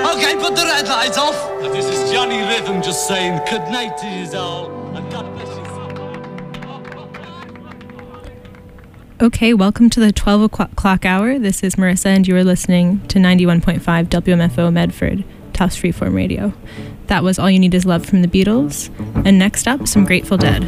Okay, put the red light off. This is Johnny Rhythm just saying good night to you all, and God bless you. Okay, welcome to the 12 o'clock hour. This is Marissa, and you are listening to 91.5 WMFO Medford, Tufts Freeform Radio. That was All You Need Is Love from the Beatles. And next up, some Grateful Dead.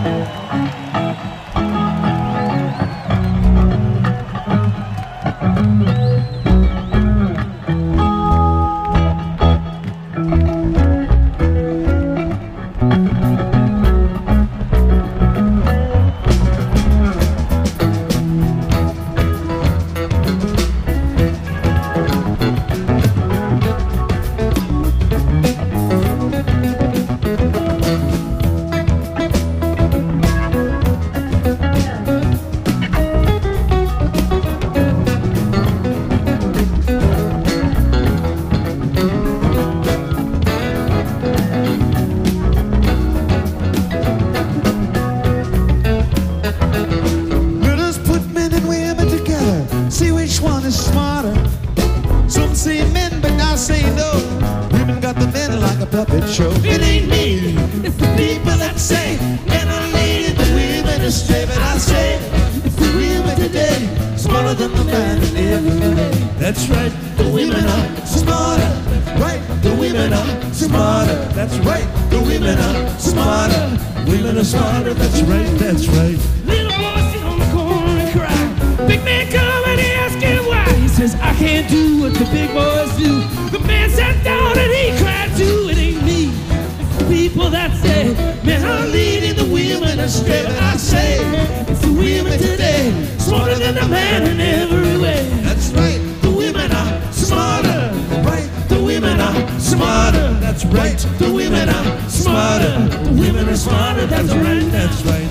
puppet show. It ain't me, it's the people that say men are leading the women astray. But I say, it's the women today, smaller than the man in every way. That's right, the women are smarter. Right, the women are smarter. That's right, the women are smarter. Women are smarter. That's right, that's right. Little boy sit on the corner and cry. Big man come and he ask him why. He says, I can't do what the big boys do. The man sat down and he cried too. It ain't me, it's the people that say men are leading the women astray. But I say, it's the women today, smarter than the man in every way. That's right, the women are smarter. Right, the women are smarter. That's right, the women are smarter. The women are smarter. That's right, that's right.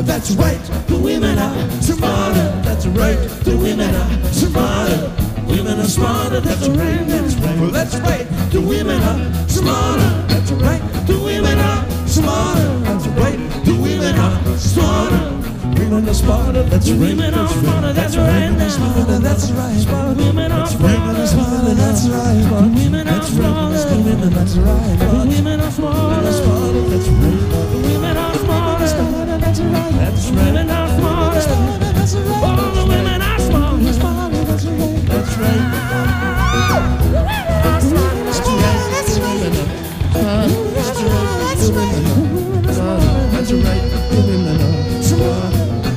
That's right, the women are smarter. That's right, the women are smarter. Women are smarter. That's right, that's right. Well, that's right, the women are smarter. That's right, the women are smarter. That's right, the women are smarter. Women are smarter. That's right. Women are smarter. That's right. That's right. Women are smarter. That's right. Women are smarter. That's right. Women are smarter. That's right. Women are smarter. That's right. That's right. Women are smarter. That's right. All the women are smarter. That's right. That's right. That's right. That's right. That's right. Women are smarter.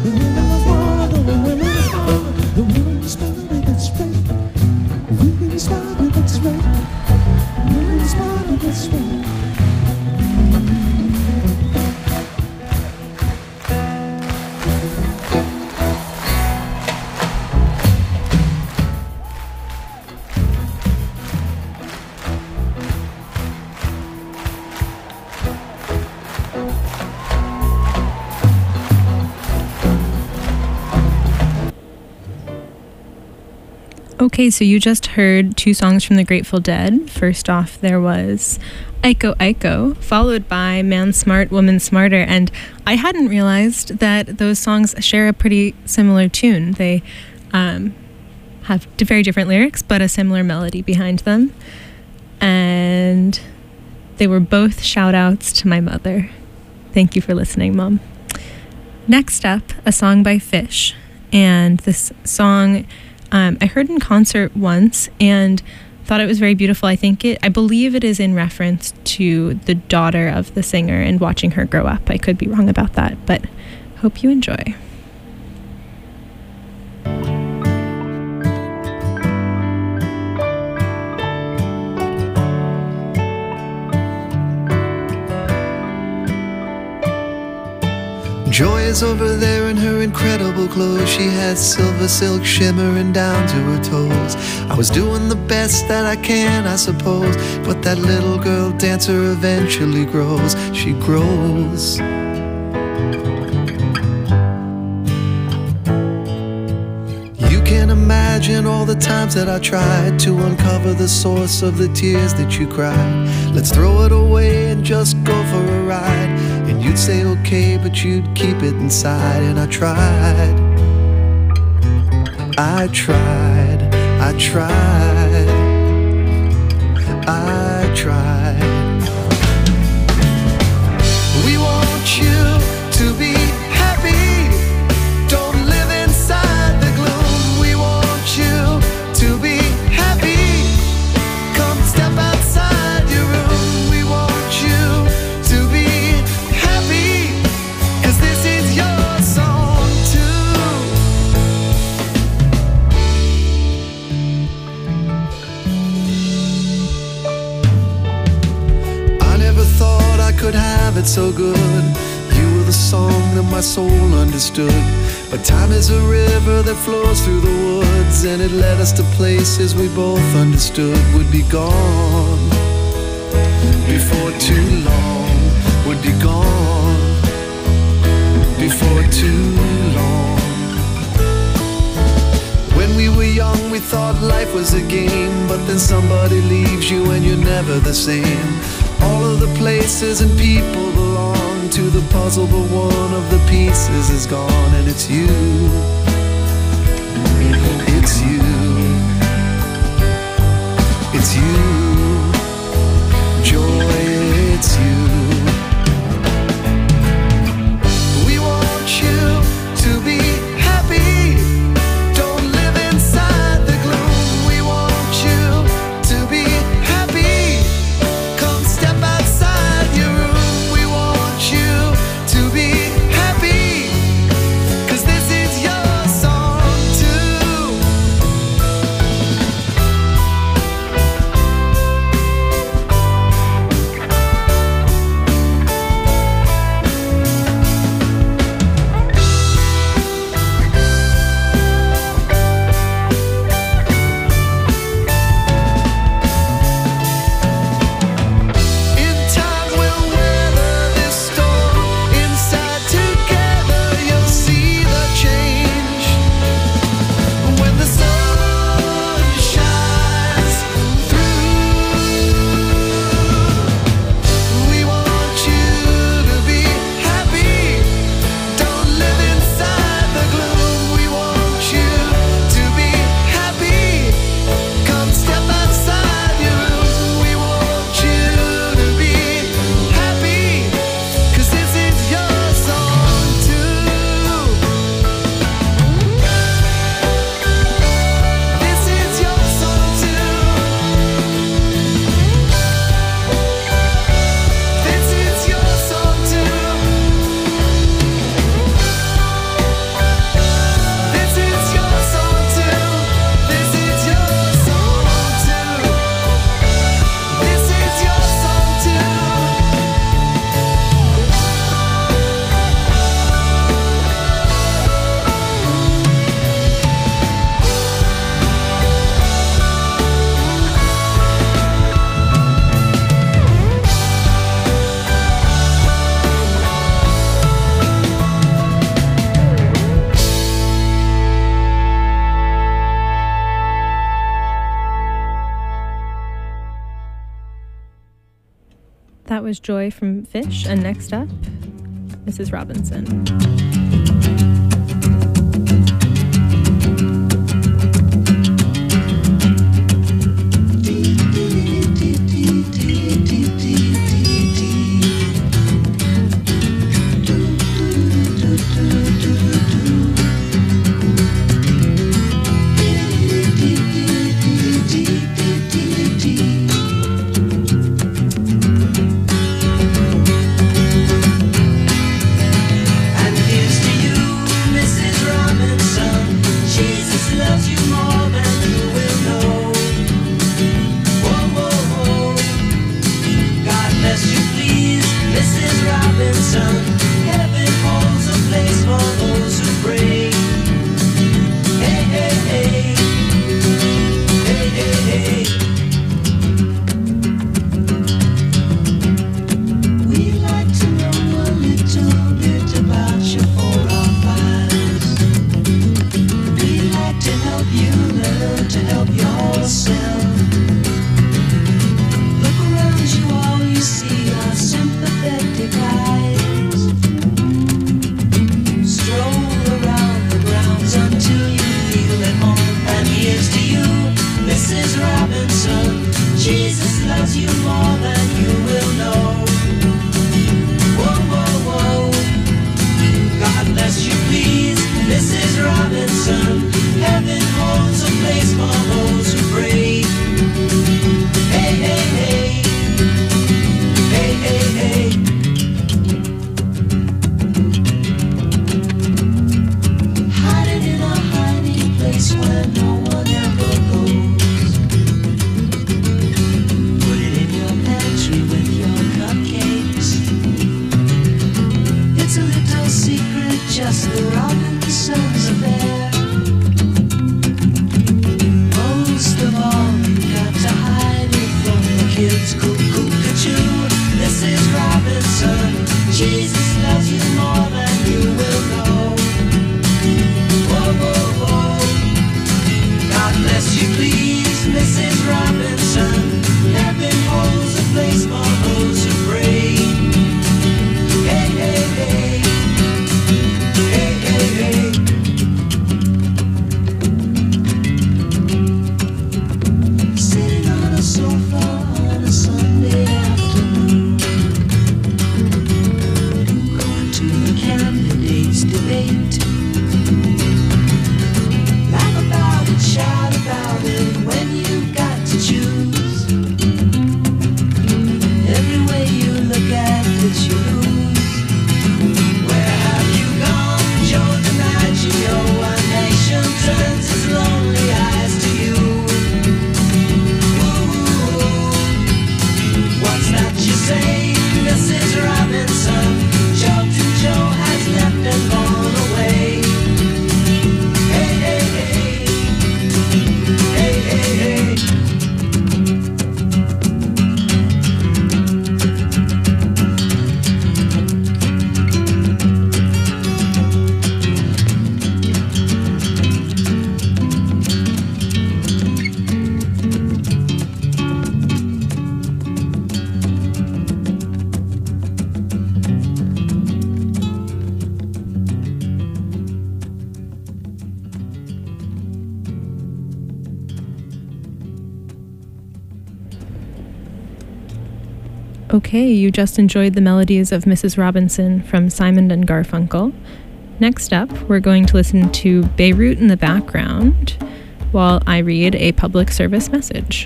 Okay, so you just heard two songs from the Grateful Dead. First off, there was Aiko Aiko, followed by Man Smart, Woman Smarter. And I hadn't realized that those songs share a pretty similar tune. They have very different lyrics, but a similar melody behind them. And they were both shout-outs to my mother. Thank you for listening, Mom. Next up, a song by Fish. And this song I heard in concert once and thought it was very beautiful. I believe it is in reference to the daughter of the singer and watching her grow up. I could be wrong about that, but hope you enjoy. Joy is over there in her incredible clothes. She has silver silk shimmering down to her toes. I was doing the best that I can, I suppose, but that little girl dancer eventually grows. She grows. You can't imagine all the times that I tried to uncover the source of the tears that you cried. Let's throw it away and just go for a ride. And you'd say okay, but you'd keep it inside. And I tried, I tried, I tried, I tried. We want you to be happy. Don't live inside the gloom. We want you to be happy. Come step outside your room. We want you to be happy, 'cause this is your song too. I never thought I could have it so good. You were the song that my soul understood. But time is a river that flows through the woods, and it led us to places we both understood would be gone before too long, would be gone before too long. When we were young, we thought life was a game, but then somebody leaves you and you're never the same. All of the places and people belong to the puzzle, but one of the pieces is gone, and it's you. It's you. It's you. Joy, it's you. We want you to be happy. Don't live inside the gloom. We want you to be happy. Come step outside your room. We want you to be happy, 'cause this is your That was Joy from Fish, and next up, Mrs. Robinson. Okay, you just enjoyed the melodies of Mrs. Robinson from Simon and Garfunkel. Next up, we're going to listen to Beirut in the background while I read a public service message.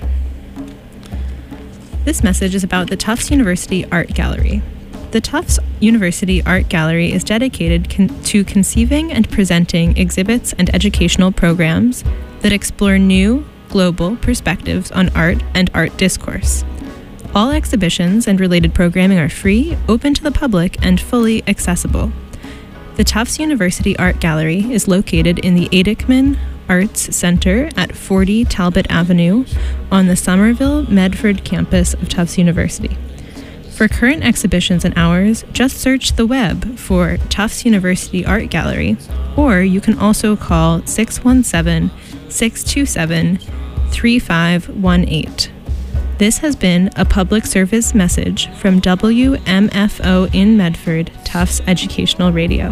This message is about the Tufts University Art Gallery. The Tufts University Art Gallery is dedicated to conceiving and presenting exhibits and educational programs that explore new, global perspectives on art and art discourse. All exhibitions and related programming are free, open to the public, and fully accessible. The Tufts University Art Gallery is located in the Adickman Arts Center at 40 Talbot Avenue on the Somerville Medford campus of Tufts University. For current exhibitions and hours, just search the web for Tufts University Art Gallery, or you can also call 617-627-3518. This has been a public service message from WMFO in Medford, Tufts Educational Radio.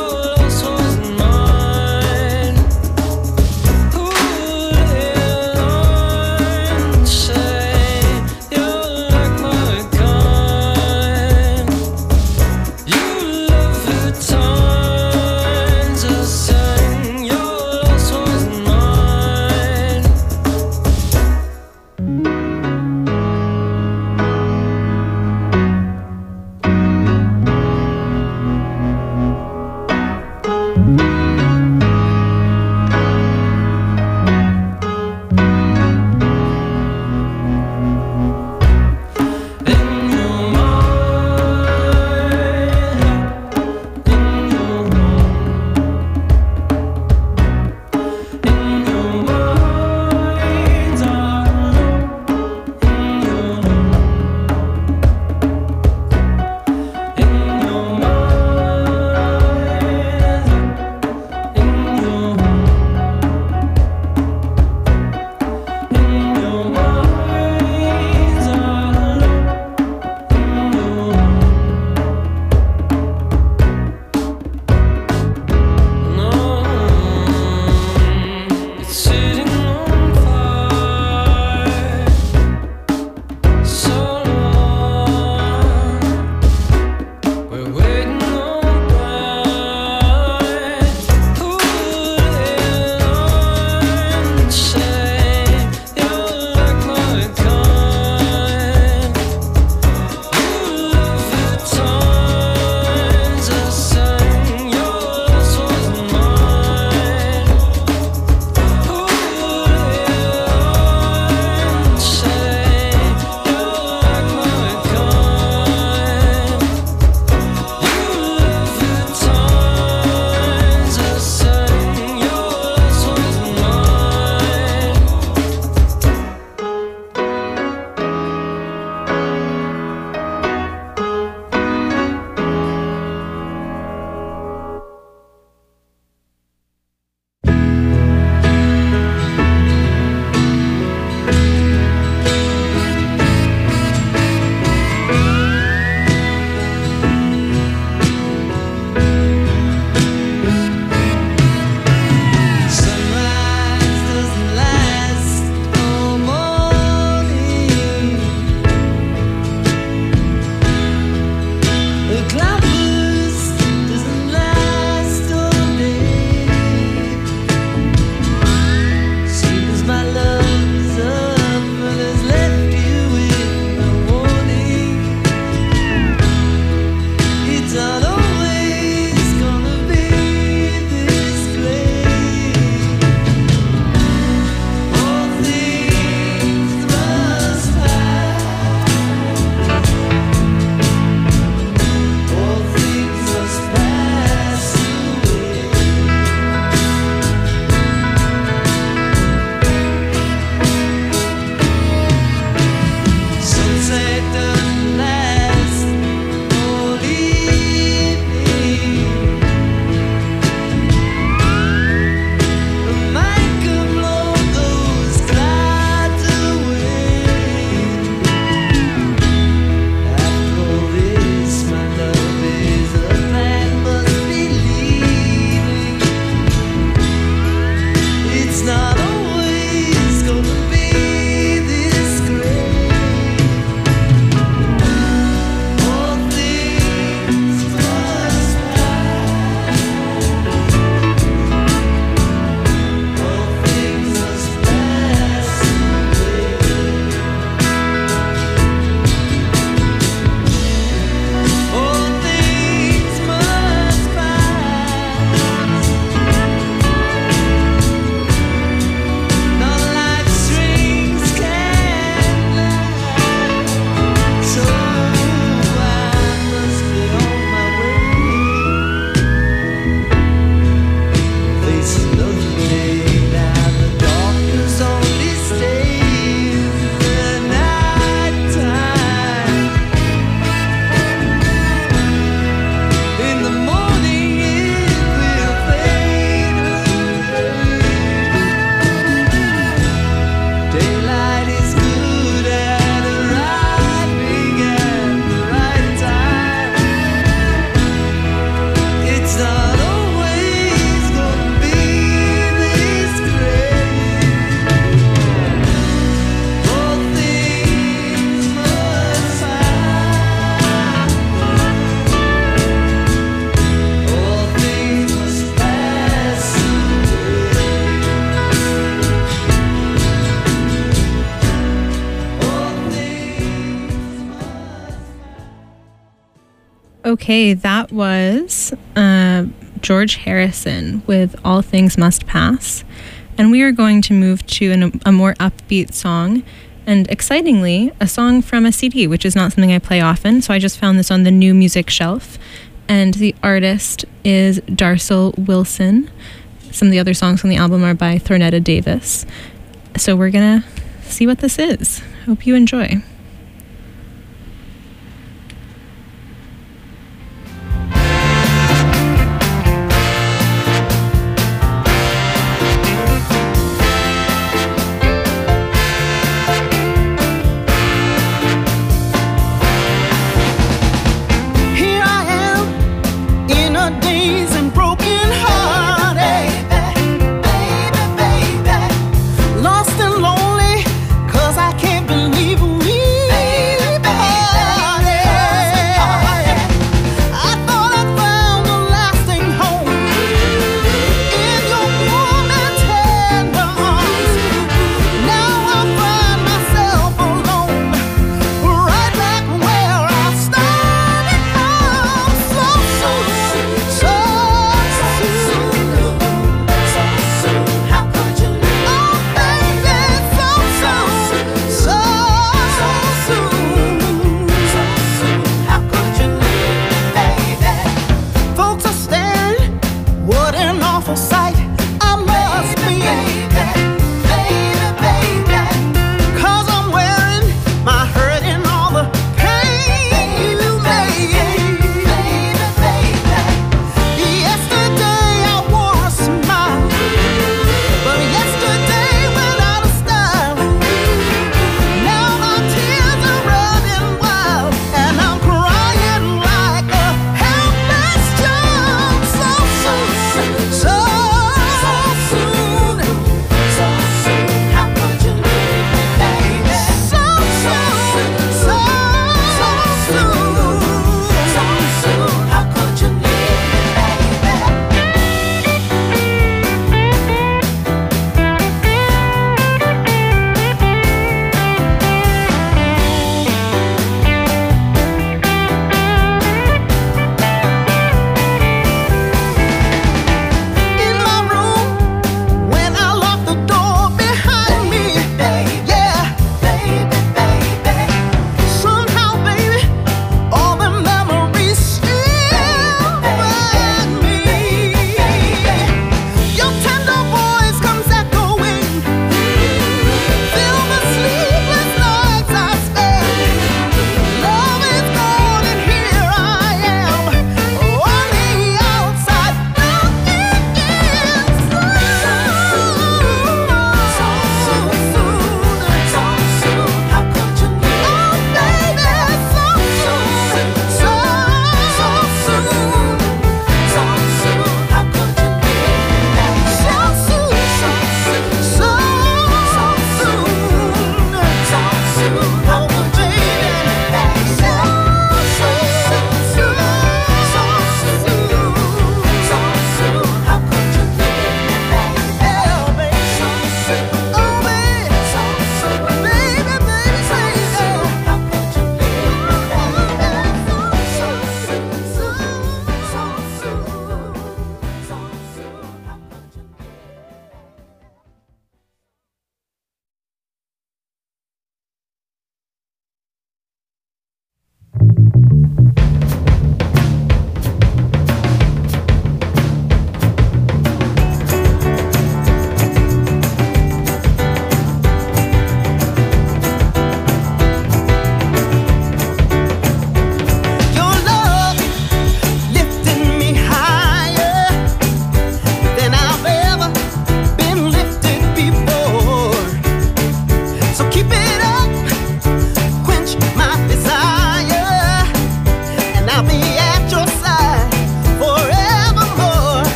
Your loss was mine. Ooh, Okay, that was George Harrison with All Things Must Pass. And we are going to move to a more upbeat song. And excitingly, a song from a CD, which is not something I play often. So I just found this on the New Music Shelf. And the artist is Darcel Wilson. Some of the other songs on the album are by Thornetta Davis. So we're going to see what this is. Hope you enjoy. Lost and lonely, 'cause I can't believe we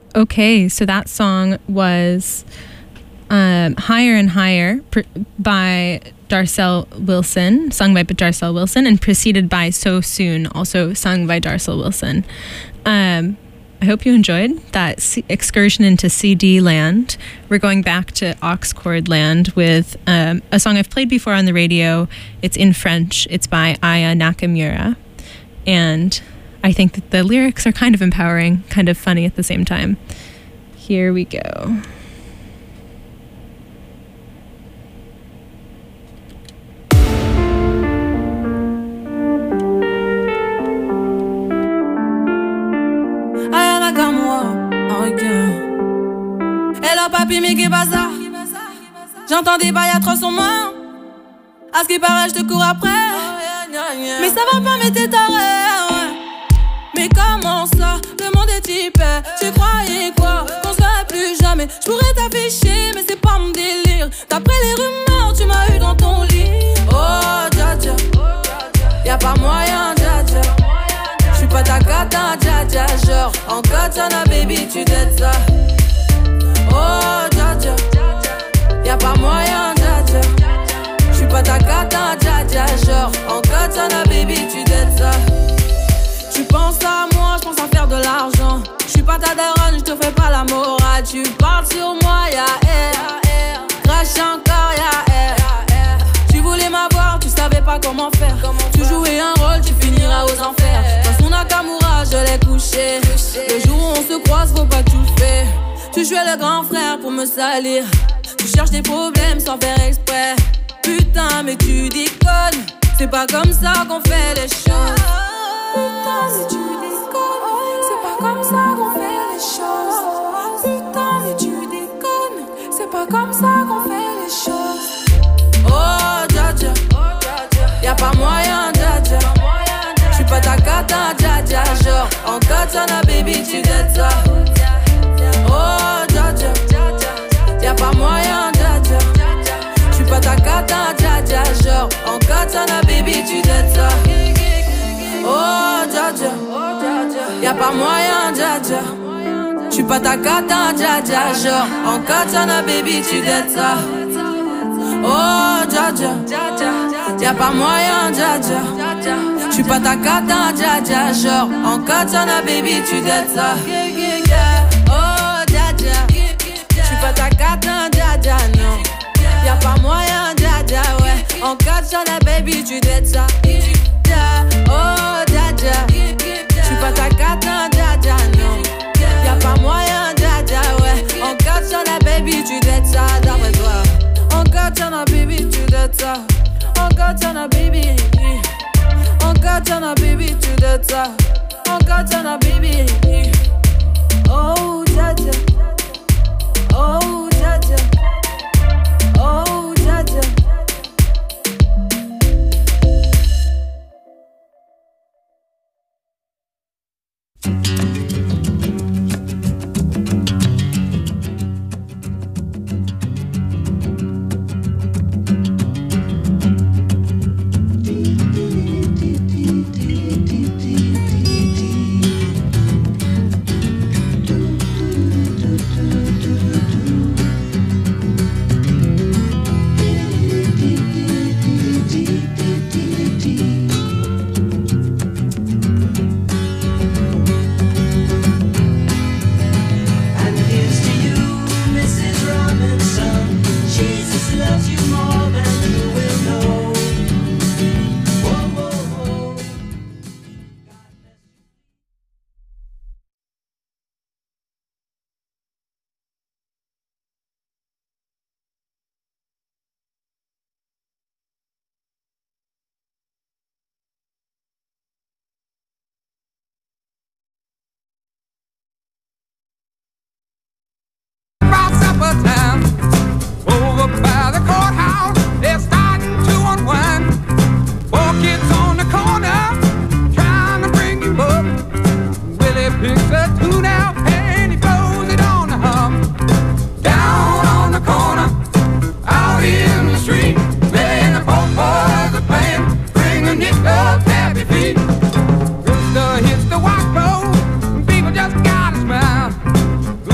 Okay, so that song was Higher and Higher by Darcel Wilson, sung by Darcel Wilson, and preceded by So Soon, also sung by Darcel Wilson. I hope you enjoyed that excursion into CD land. We're going back to Oxcord land with a song I've played before on the radio. It's in French. It's by Aya Nakamura. And I think that the lyrics are kind of empowering, kind of funny at the same time. Here we go. Aya Nakamura, ok. Hello papi, mais qu'est-ce que ça? J'entends des bails atroces en moi. À ce qui paraît, je te cours après. Mais ça va pas, mais t'es taré. Mais comment ça, le monde est hyper. Tu croyais quoi, qu'on se verrait plus jamais. Je pourrais t'afficher, mais c'est pas mon délire. D'après les rumeurs, tu m'as eu dans ton lit. Oh, dja dja, y'a pas moyen, dja dja. J'suis pas ta cata, dja dja. Genre, en katana, baby, tu t'aides ça. Oh, dja dja, y'a pas moyen, dja dja. J'suis pas ta cata, dja dja. Genre, en katana, baby, tu t'aides ça. Tu penses à moi, je pense à faire de l'argent. Je suis pas ta daronne, je te fais pas la morale. Tu parles sur moi, y'a air. Crash encore, y'a air. Tu voulais m'avoir, tu savais pas comment faire. Tu jouais un rôle, tu finiras aux enfers. Dans son Nakamura, je l'ai couché. Le jour où on se croise, faut pas tout faire. Tu jouais le grand frère pour me salir. Tu cherches des problèmes sans faire exprès. Putain, mais tu déconnes. C'est pas comme ça qu'on fait les choses. Putain, mais tu déconnes. C'est pas comme ça qu'on fait les choses. Putain, mais tu déconnes. C'est pas comme ça qu'on fait les choses. Oh, dja dja, y'a pas moyen, dja dja. J'suis pas ta cata, dja dja. Genre, en katana, baby, tu t'aides ça. Oh, dja dja, y'a pas moyen, dja dja. J'suis pas ta cata, dja dja. Genre, en katana, baby, tu t'aides ça. Oh, dja dja, y'a pas moyen, dja dja. J'suis pas ta cata, dja dja. Genre, en katana, baby, tu t'aides ça. Oh, dja dja, y'a pas moyen, dja dja. J'suis pas ta cata, dja dja. Genre, en katana, baby, tu t'aides ça. Oh, dja dja, j'suis pas ta cata, dja dja, non. Y'a pas moyen, dja dja, ouais. En katana, baby, tu t'aides ça. Oh, dja dja, j'suis pas ta cata, dja dja, non. Y'a pas moyen, dja dja, ouais. En katana, baby, tu t'aides ça, d'après toi. En katana, baby, tu t'aides ça. En katana, baby. En katana, baby, tu t'aides ça. En katana, baby. Oh, dja dja. Oh, dja dja. Oh, dja dja. Time over by the courthouse, they're starting to unwind. 4 kids on the corner trying to bring you up. Willie picks a tune out and he blows it on the hum. Down on the corner, out in the street, playing the folk boys are playing, bring a nick up happy feet. Rooster hits the white road, people just gotta smile.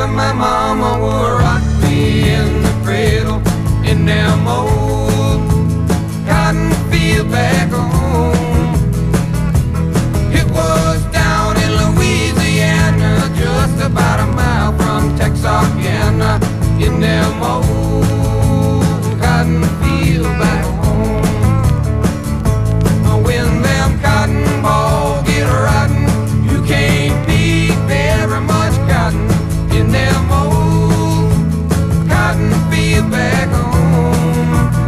baby, my mama would rock me in the cradle in them old cotton field back home. It was down in Louisiana, just about a mile from Texarkana, in them old cotton field back home. When them cotton balls get rotten, you can't pick very much cotton in them old cotton field back home.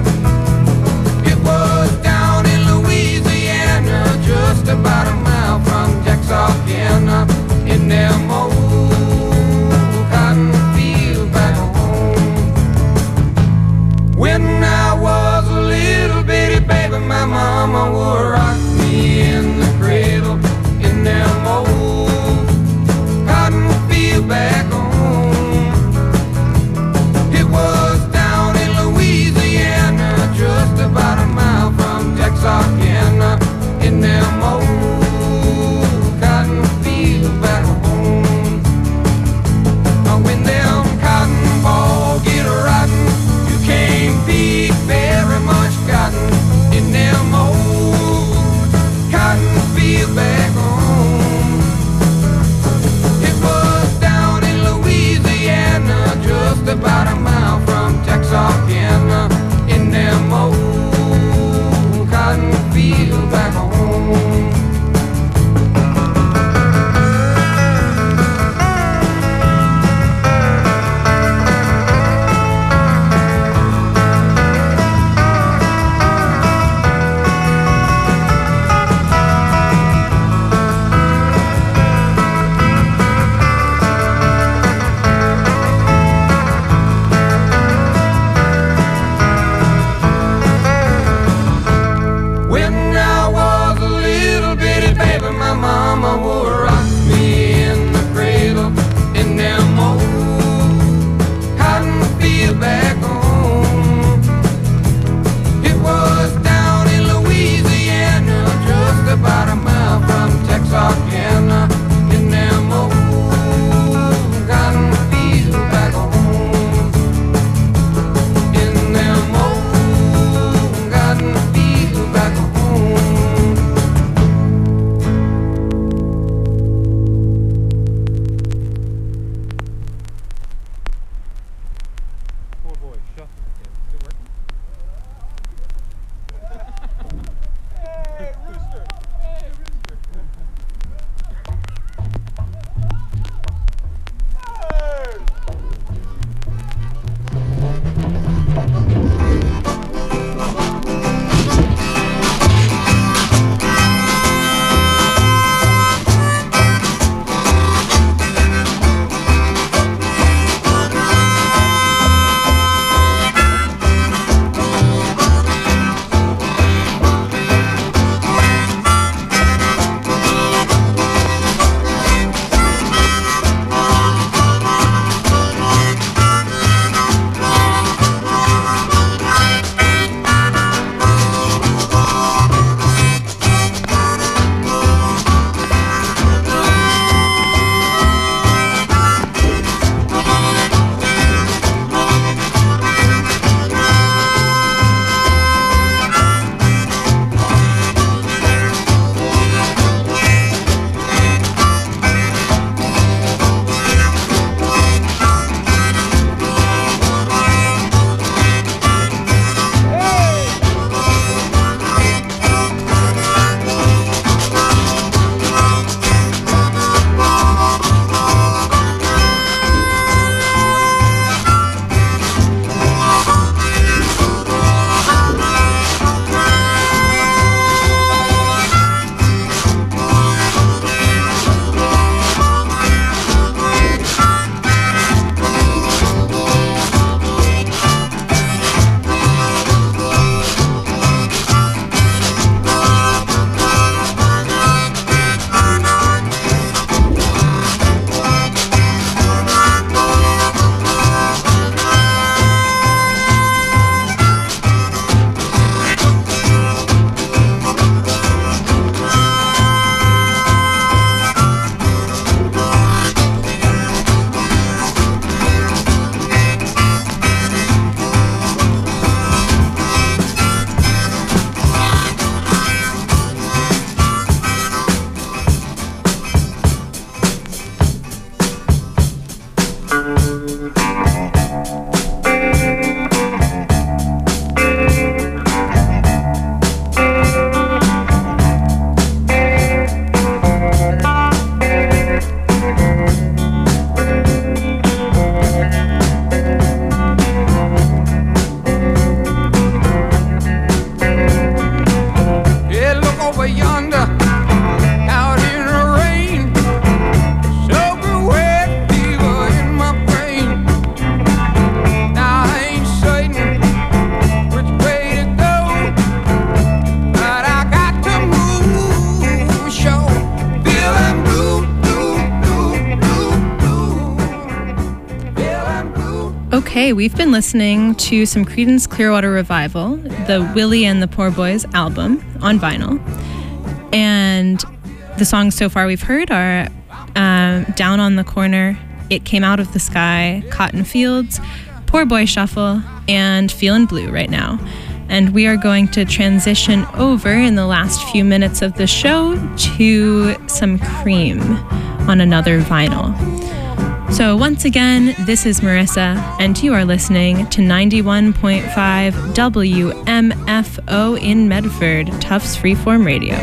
Okay, we've been listening to some Creedence Clearwater Revival, the Willie and the Poor Boys album on vinyl. And the songs so far we've heard are Down on the Corner, It Came Out of the Sky, Cotton Fields, Poor Boy Shuffle, and Feelin' Blue right now. And we are going to transition over in the last few minutes of the show to some Cream on another vinyl. So once again, this is Marissa, and you are listening to 91.5 WMFO in Medford, Tufts Freeform Radio.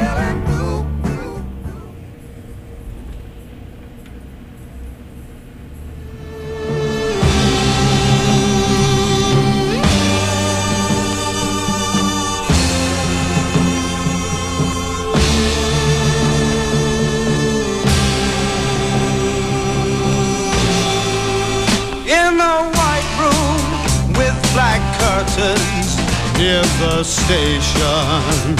Near the station,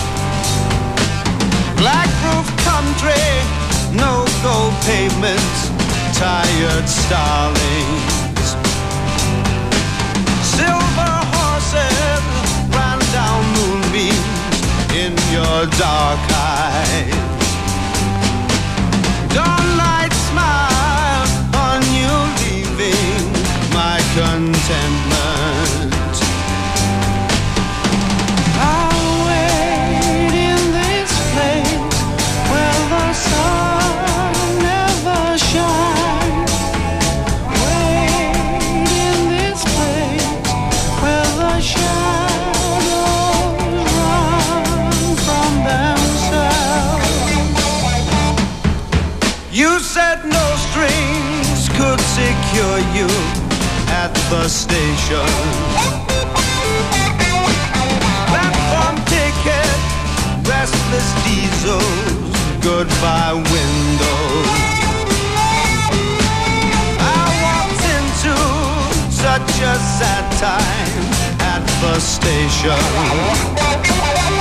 black roof country, no gold pavement, tired starlings, silver horses ran down moonbeams in your dark eyes. Dawnlight smile on you leaving my contentment. You said no strings could secure you at the station. Platform ticket, restless diesels, goodbye windows. I walked into such a sad time at the station.